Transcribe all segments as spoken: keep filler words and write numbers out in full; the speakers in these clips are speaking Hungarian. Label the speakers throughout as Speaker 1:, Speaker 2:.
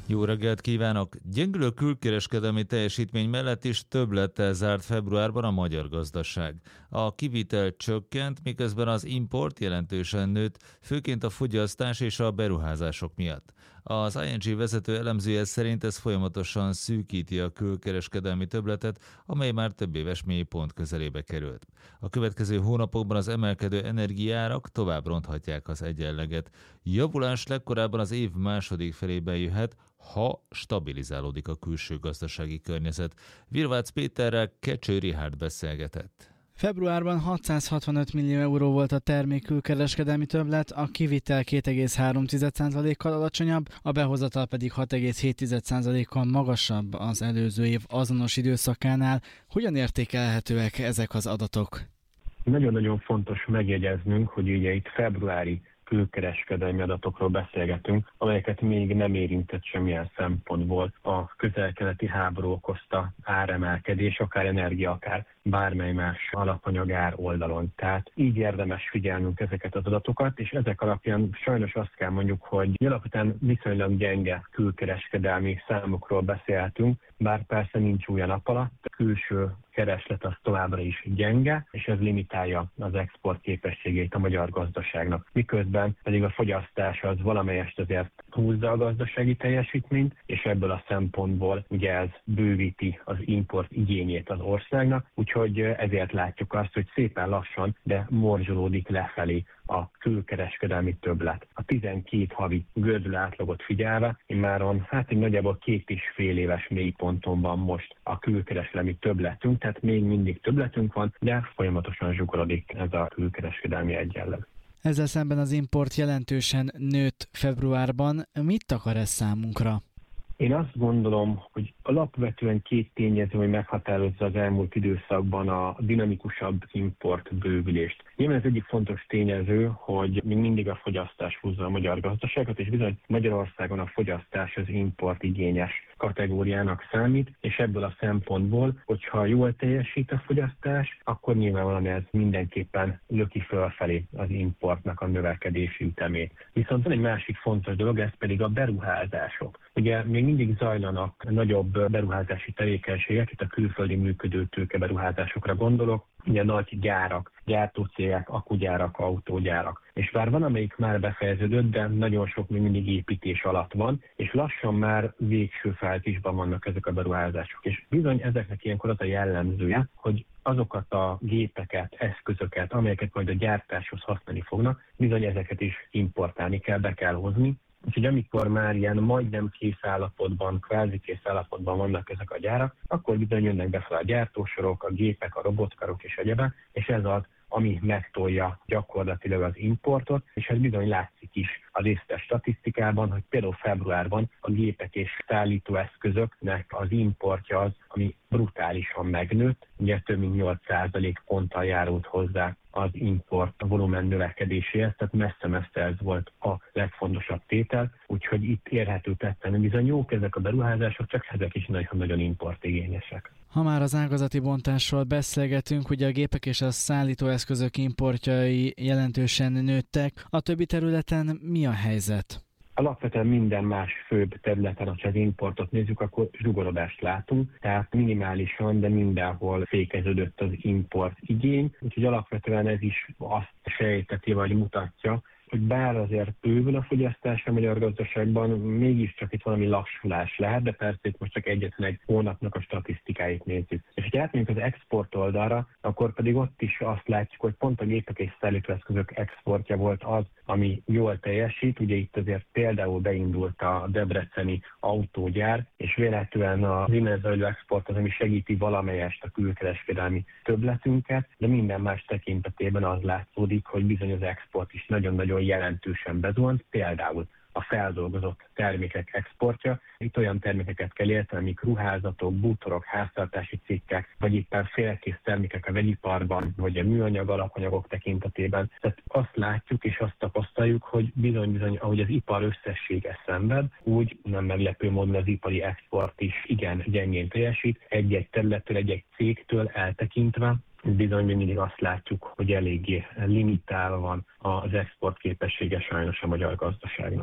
Speaker 1: Jó reggelt kívánok! Gyengülő külkereskedelmi teljesítmény mellett is többlettel zárt februárban a magyar gazdaság. A kivitel csökkent, miközben az import jelentősen nőtt, főként a fogyasztás és a beruházások miatt. Az i en gé vezető elemzője szerint ez folyamatosan szűkíti a külkereskedelmi többletet, amely már több éves mélypont közelébe került. A következő hónapokban az emelkedő energiaárak tovább ronthatják az egyenleget. Javulás legkorábban az év második felében jöhet, ha stabilizálódik a külső gazdasági környezet. Virvác Péterrel Kecső Richárd beszélgetett.
Speaker 2: Februárban hatszázhatvanöt millió euró volt a termékkülkereskedelmi többlet, a kivitel két egész három százalékkal alacsonyabb, a behozatal pedig hat egész hét százalékkal magasabb az előző év azonos időszakánál. Hogyan értékelhetőek ezek az adatok?
Speaker 3: Nagyon-nagyon fontos megjegyeznünk, hogy ugye itt februári külkereskedelmi adatokról beszélgetünk, amelyeket még nem érintett semmilyen szempontból a közel-keleti háború okozta áremelkedés, akár energia, akár bármely más alapanyagár oldalon. Tehát így érdemes figyelnünk ezeket az adatokat, és ezek alapján sajnos azt kell mondjuk, hogy alapvetően viszonylag gyenge külkereskedelmi számokról beszélhetünk, bár persze nincs új a nap alatt. A külső kereslet az továbbra is gyenge, és ez limitálja az export képességét a magyar gazdaságnak. Miközben pedig a fogyasztás az valamelyest azért húzza a gazdasági teljesítményt, és ebből a szempontból ugye ez bővíti az import igényét az országnak, úgyhogy ezért látjuk azt, hogy szépen lassan, de morzsolódik lefelé a külkereskedelmi többlet. A tizenkét havi gördülő átlagot figyelve, immáron hát egy nagyjából két és fél éves mélyponton van most a külkereskedelmi többletünk, tehát még mindig többletünk van, de folyamatosan zsugorodik ez a külkereskedelmi egyenleg.
Speaker 2: Ezzel szemben az import jelentősen nőtt februárban. Mit akar ez számunkra?
Speaker 3: Én azt gondolom, hogy alapvetően két tényező, hogy meghatározza az elmúlt időszakban a dinamikusabb import bővülést. Nyilván ez egyik fontos tényező, hogy még mindig a fogyasztás húzza a magyar gazdaságot, és bizony Magyarországon a fogyasztás az import igényes kategóriának számít, és ebből a szempontból, hogyha jól teljesít a fogyasztás, akkor nyilvánvalóan ez mindenképpen löki fölfelé az importnak a növekedési ütemét. Viszont van egy másik fontos dolog, ez pedig a beruházások. Ugye még mindig zajlanak nagyobb beruházási tevékenységek, itt a külföldi működő tőke beruházásokra gondolok, ugye nagy gyárak, gyártócégek, akugyárak, autógyárak. És bár van, amelyik már befejeződött, de nagyon sok még mindig építés alatt van, és lassan már végső fázisban vannak ezek a beruházások. És bizony ezeknek ilyenkor az a jellemzője, hogy azokat a gépeket, eszközöket, amelyeket majd a gyártáshoz használni fognak, bizony ezeket is importálni kell, be kell hozni. Úgyhogy amikor már ilyen majdnem kész állapotban, kvázi kész állapotban vannak ezek a gyárak, akkor bizony jönnek befele a gyártósorok, a gépek, a robotkarok és egyebek, és ez az, ami megtolja gyakorlatilag az importot, és ez bizony látszik is a részletes statisztikában, hogy például februárban a gépek és szállítóeszközöknek az importja az, ami brutálisan megnőtt, ugye több mint nyolc százalék ponttal járult hozzá az import a volumen növekedéséhez, tehát messze-messze ez volt a legfontosabb tétel, úgyhogy itt érhető tetten bizony jók ezek a beruházások, csak ezek is nagyon-nagyon importigényesek.
Speaker 2: Ha már az ágazati bontásról beszélgetünk, ugye a gépek és a szállítóeszközök importjai jelentősen nőttek, a többi területen mi a helyzet?
Speaker 3: Alapvetően minden más főbb területen, ha az importot nézzük, akkor zsugorodást látunk, tehát minimálisan, de mindenhol fékeződött az import igény, úgyhogy alapvetően ez is azt sejteti vagy mutatja, hogy bár azért bővül a fogyasztás a magyar gazdaságban, mégiscsak itt valami lassulás lehet, de persze itt most csak egyetlen egy hónapnak a statisztikáit nézzük. És ha átmegyünk az export oldalra, akkor pedig ott is azt látjuk, hogy pont a gépek és szállítóeszközök exportja volt az, ami jól teljesít. Ugye itt azért például beindult a debreceni autógyár, és vélhetően az innen zajló export az, ami segíti valamelyest a külkereskedelmi többletünket, de minden más tekintetében az látszódik, hogy bizony az export is nagyon-nagyon jelentősen bezuhant, például a feldolgozott termékek exportja. Itt olyan termékeket kell érteni, amik ruházatok, bútorok, háztartási cikkek, vagy éppen félkész termékek a vegyiparban, vagy a műanyag alapanyagok tekintetében. Tehát azt látjuk és azt tapasztaljuk, hogy bizony-bizony, ahogy az ipar összessége szenved, úgy nem meglepő módon az ipari export is igen gyengén teljesít, egy-egy területtől, egy-egy cégtől eltekintve. Bizony mindig azt látjuk, hogy eléggé limitálva van az export képessége sajnos a magyar gazdaságnak.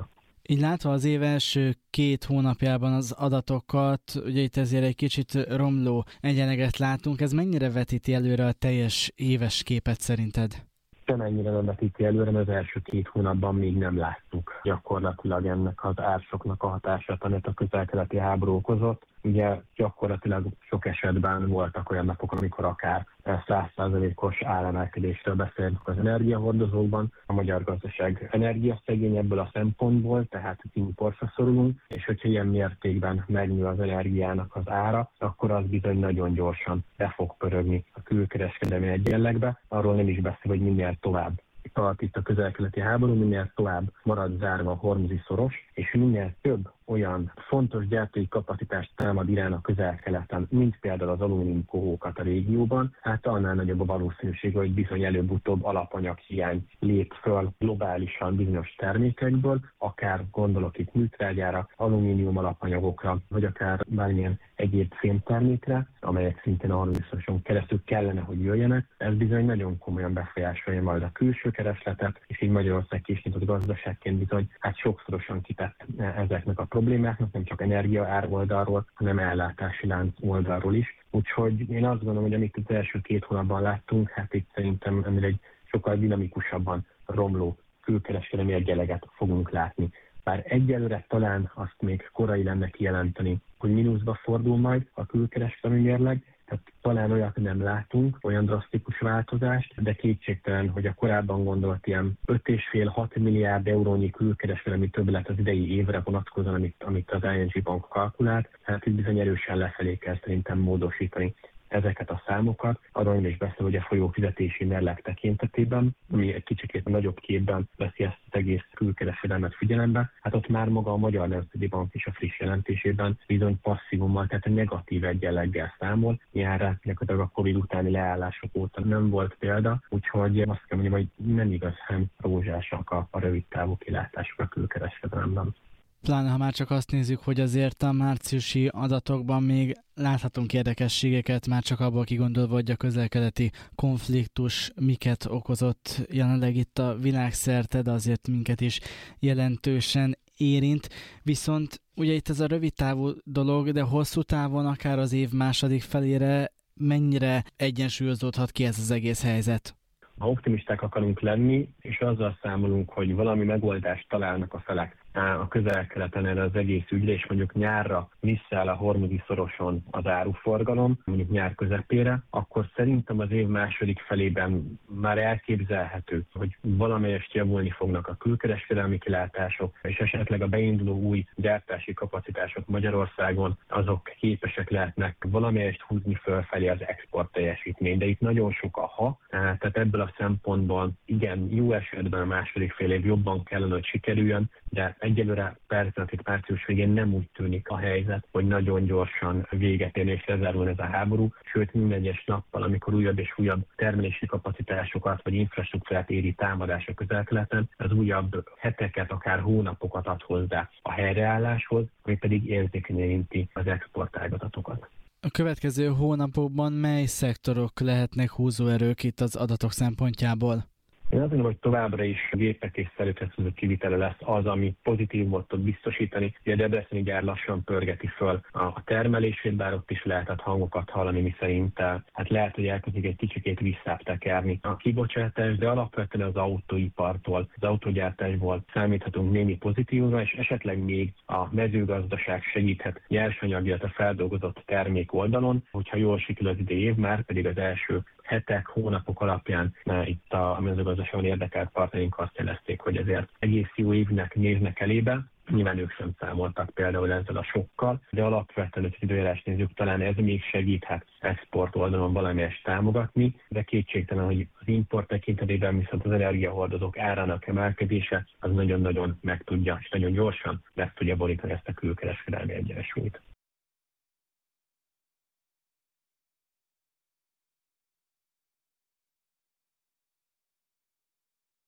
Speaker 2: Így látva az év első két hónapjában az adatokat, ugye itt ezért egy kicsit romló egyenleget látunk, ez mennyire vetíti előre a teljes éves képet szerinted?
Speaker 3: Semennyire nem vetíti előre, mert az első két hónapban még nem láttuk gyakorlatilag ennek az ársoknak a hatását, amit a közel-keleti háború okozott. Ugye gyakorlatilag sok esetben voltak olyan napok, amikor akár száz százalékos áremelkedésről beszélünk az energiahordozókban. A magyar gazdaság energiaszegény ebből a szempontból, tehát importra szorulunk, és hogyha ilyen mértékben megnő az energiának az ára, akkor az bizony nagyon gyorsan be fog pörögni a külkereskedelmi egyenlegbe. Arról nem is beszél, hogy minél tovább tart itt a közel-keleti háború, minél tovább marad zárva a hormuzi szoros, és minél több olyan fontos gyártói kapacitást támad Irán a közel-keleten, mint például az alumínium kohókat a régióban, hát annál nagyobb a valószínűség, hogy bizony előbb-utóbb alapanyaghiány lép föl globálisan bizonyos termékekből, akár gondolok itt műtrágyára, alumínium alapanyagokra, vagy akár bármilyen egyéb fémtermékre, amelyek szintén a hormuzi keresztül kellene, hogy jöjjenek. Ez bizony nagyon komolyan befolyásolja majd a külső keresletet, és így Magyarország kisnyitott gazdaságként bizony hát sokszorosan kitett ezeknek a problémáknak, nem csak energia ár oldalról, hanem ellátási lánc oldalról is. Úgyhogy én azt gondolom, hogy amit az első két hónapban láttunk, hát itt szerintem ennél egy sokkal dinamikusabban romló külkereskedelmi egyenleget fogunk látni. Bár egyelőre talán azt még korai lenne kijelenteni, hogy mínuszba fordul majd a külkereskedelmi mérleg, tehát talán olyat nem látunk, olyan drasztikus változást, de kétségtelen, hogy a korábban gondolt ilyen öt egész öt-hat milliárd eurónyi külkereskedelmi többlet az idei évre vonatkozóan, amit, amit az i en gé Bank kalkulált, hát itt bizony erősen lefelé kell szerintem módosítani ezeket a számokat. Arról nem is beszél, hogy a folyófizetési mérleg tekintetében, ami egy kicsit nagyobb képben veszi ezt az egész külkereskedelmet figyelembe, hát ott már maga a Magyar Nemzeti Bank is a friss jelentésében bizony passzívummal, tehát a negatív egyenleggel számol. Nyárra gyakorlatilag a Covid utáni leállások óta nem volt példa, úgyhogy azt kell mondjam, hogy nem igazán rózsásak a, a rövid távú kilátások a külkereskedelemben.
Speaker 2: Pláne, ha már csak azt nézzük, hogy azért a márciusi adatokban még láthatunk érdekességeket, már csak abból kigondolva, hogy a közel-keleti konfliktus miket okozott jelenleg itt a világszerte, de azért minket is jelentősen érint. Viszont ugye itt ez a rövid távú dolog, de hosszú távon, akár az év második felére mennyire egyensúlyozódhat ki ez az egész helyzet?
Speaker 3: Ha optimisták akarunk lenni, és azzal számolunk, hogy valami megoldást találnak a felek a közel-keleten erre az egész ügyre, és mondjuk nyárra visszaáll a hormuzi szoroson az áruforgalom, mondjuk nyár közepére, akkor szerintem az év második felében már elképzelhető, hogy valamelyest javulni fognak a külkereskedelmi kilátások, és esetleg a beinduló új gyártási kapacitások Magyarországon, azok képesek lehetnek valamelyest húzni fölfelé az export teljesítmény. De itt nagyon sok a ha, tehát ebből a szempontból igen, jó esetben a második fél év jobban kellene, hogy sikerüljön, de egyelőre persze itt március végén nem úgy tűnik a helyzet, hogy nagyon gyorsan véget érni és lezárul ez a háború, sőt minden egyes nappal, amikor újabb és újabb termelési kapacitásokat vagy infrastruktúrát éri támadás a közel-keleten, az újabb heteket, akár hónapokat ad hozzá a helyreálláshoz, ami pedig érzékenyen érinti az exportágazatokat.
Speaker 2: A következő hónapokban mely szektorok lehetnek húzóerők itt az adatok szempontjából?
Speaker 3: Én azt mondom, hogy továbbra is a gépek és szerűkesztőző kivitele lesz az, ami pozitívumot tud biztosítani. Ugye a debreceni gyár lassan pörgeti föl a termelését, bár ott is lehetett hangokat hallani, miszerint hát lehet, hogy elkezdik egy kicsikét visszább tekerni a kibocsátás, de alapvetően az autóipartól, az autógyártásból számíthatunk némi pozitívumra, és esetleg még a mezőgazdaság segíthet nyersanyag, illetve feldolgozott termék oldalon, hogyha jól sikerül az idei év, már pedig az első hetek, hónapok alapján itt a mezőgazdaságon érdekelt partnerink azt jelezték, hogy ezért egész jó évnek néznek elébe. Nyilván ők sem számoltak például ezzel a sokkal, de alapvetően, hogy időjárást nézzük, talán ez még segíthet export oldalon valamelyest támogatni, de kétségtelen, hogy az import tekintetében viszont az energiahordozók árának emelkedése az nagyon-nagyon meg tudja, és nagyon gyorsan meg tudja borítani ezt a külkereskedelmi egyensúlyt.